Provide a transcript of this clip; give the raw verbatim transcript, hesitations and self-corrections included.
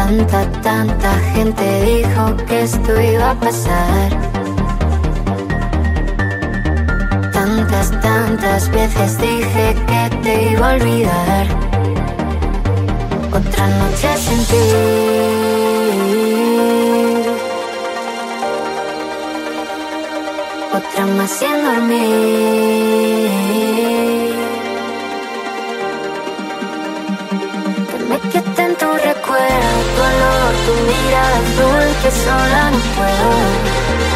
Tanta, tanta gente dijo que esto iba a pasar. Tantas, tantas veces dije que te iba a olvidar. Otra noche sin ti, otra más sin dormir. Que me quiten tu recuerdo, tu olor, tu mirada azul, que sola no puedo.